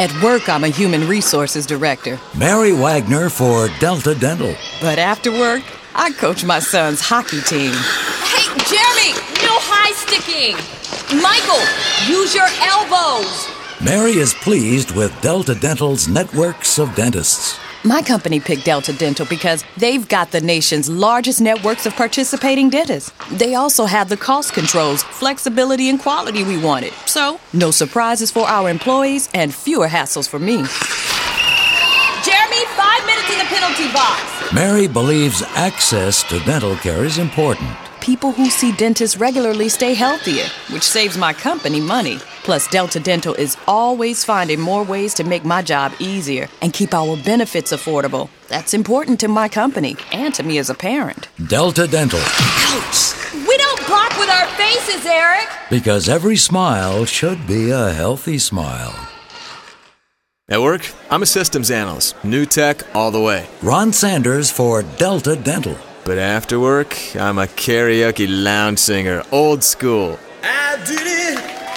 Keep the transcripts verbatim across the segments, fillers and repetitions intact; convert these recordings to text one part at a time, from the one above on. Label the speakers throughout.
Speaker 1: At work, I'm a human resources director.
Speaker 2: Mary Wagner for Delta Dental.
Speaker 1: But after work, I coach my son's hockey team.
Speaker 3: Hey, Jeremy, no high sticking. Michael, use your elbows.
Speaker 2: Mary is pleased with Delta Dental's networks of dentists.
Speaker 1: My company picked Delta Dental because they've got the nation's largest networks of participating dentists. They also have the cost controls, flexibility, and quality we wanted. So, no surprises for our employees and fewer hassles for me.
Speaker 3: Jeremy, five minutes in the penalty box.
Speaker 2: Mary believes access to dental care is important.
Speaker 1: People who see dentists regularly stay healthier, which saves my company money. Plus, Delta Dental is always finding more ways to make my job easier and keep our benefits affordable. That's important to my company and to me as a parent.
Speaker 2: Delta Dental.
Speaker 3: Ouch! We don't bark with our faces, Eric.
Speaker 2: Because every smile should be a healthy smile.
Speaker 4: At work, I'm a systems analyst. New tech all the way.
Speaker 2: Ron Sanders for Delta Dental.
Speaker 4: But after work, I'm a karaoke lounge singer, old school.
Speaker 5: I did it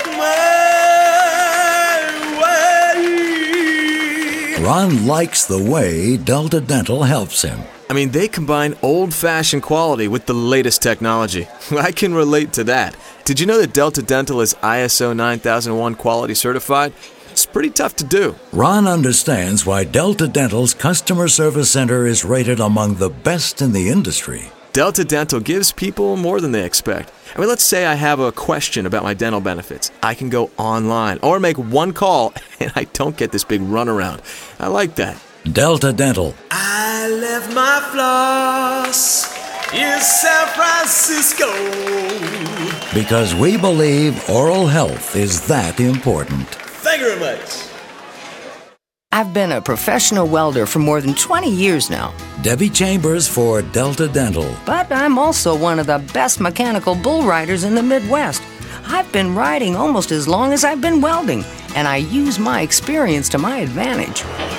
Speaker 5: my way.
Speaker 2: Ron likes the way Delta Dental helps him.
Speaker 4: I mean, they combine old-fashioned quality with the latest technology. I can relate to that. Did you know that Delta Dental is I S O nine thousand one quality certified? It's pretty tough to do.
Speaker 2: Ron understands why Delta Dental's customer service center is rated among the best in the industry.
Speaker 4: Delta Dental gives people more than they expect. I mean, let's say I have a question about my dental benefits. I can go online or make one call, and I don't get this big runaround. I like that.
Speaker 2: Delta Dental.
Speaker 5: I left my floss in San Francisco.
Speaker 2: Because we believe oral health is that important.
Speaker 5: Thank you very much.
Speaker 6: I've been a professional welder for more than twenty years now.
Speaker 2: Debbie Chambers for Delta Dental.
Speaker 6: But I'm also one of the best mechanical bull riders in the Midwest. I've been riding almost as long as I've been welding, and I use my experience to my advantage.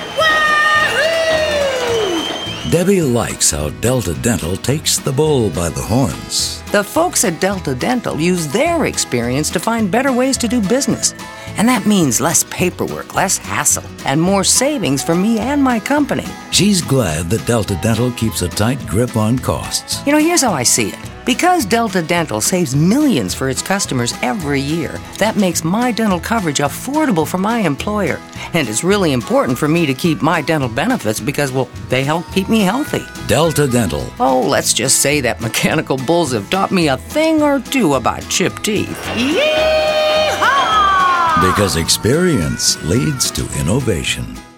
Speaker 2: Debbie likes how Delta Dental takes the bull by the horns.
Speaker 6: The folks at Delta Dental use their experience to find better ways to do business. And that means less paperwork, less hassle, and more savings for me and my company.
Speaker 2: She's glad that Delta Dental keeps a tight grip on costs.
Speaker 6: You know, here's how I see it. Because Delta Dental saves millions for its customers every year, that makes my dental coverage affordable for my employer. And it's really important for me to keep my dental benefits because, well, they help keep me healthy.
Speaker 2: Delta Dental.
Speaker 6: Oh, let's just say that mechanical bulls have taught me a thing or two about chipped teeth.
Speaker 2: Because experience leads to innovation.